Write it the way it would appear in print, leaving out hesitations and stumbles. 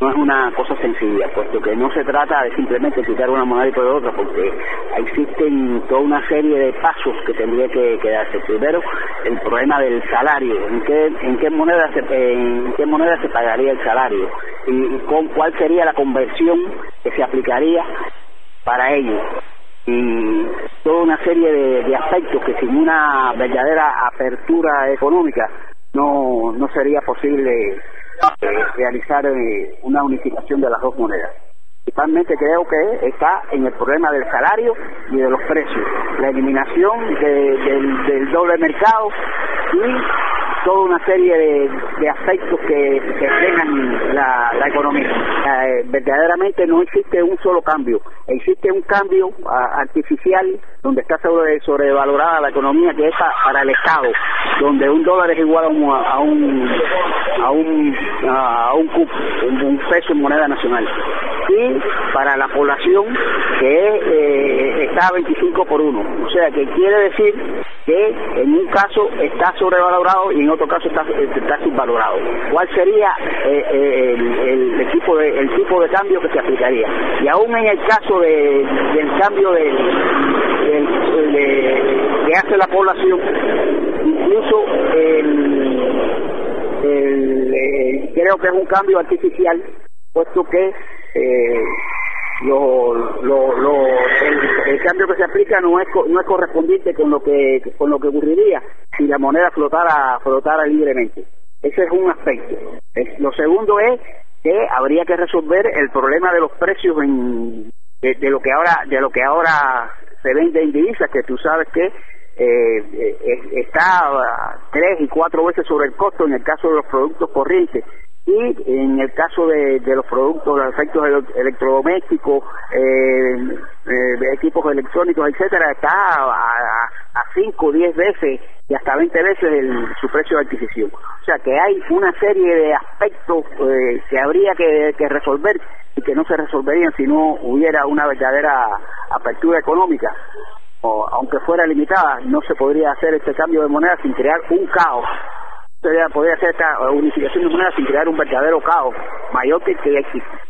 no es una cosa sencilla, puesto que no se trata de simplemente quitar una moneda y poner otra, porque existen toda una serie de pasos que tendría que darse. Primero, el problema del salario, en qué moneda se pagaría el salario y cuál sería la conversión que se aplicaría para ello. Y toda una serie de aspectos que sin una verdadera apertura económica no sería posible realizar una unificación de las dos monedas. Principalmente creo que está en el problema del salario y de los precios, la eliminación del doble mercado y toda una serie de aspectos que frenan la economía. Verdaderamente no existe un solo cambio, existe un cambio artificial donde está sobrevalorada la economía, que es para el Estado, donde un dólar es igual a un peso en moneda nacional, y para la población que está a 25 por 1, o sea que quiere decir que en un caso está sobrevalorado y en otro caso está subvalorado. ¿Cuál sería el tipo de cambio que se aplicaría? Y aún en el caso del cambio que hace la población, incluso creo que es un cambio artificial, puesto que el cambio que se aplica no es correspondiente con lo que ocurriría si la moneda flotara libremente. Ese es un aspecto. Lo segundo es que habría que resolver el problema de los precios de lo que ahora se vende en divisas, que tú sabes que está 3 y 4 veces sobre el costo en el caso de los productos corrientes, y en el caso de los productos, los efectos electrodomésticos, equipos electrónicos, etcétera, está a 5 o 10 veces y hasta 20 veces su precio de adquisición. O sea que hay una serie de aspectos que habría que resolver y que no se resolverían si no hubiera una verdadera apertura económica. Aunque fuera limitada, no se podría hacer este cambio de moneda sin crear un caos. Podría hacer esta unificación de moneda sin crear un verdadero caos mayor que el que ya existe.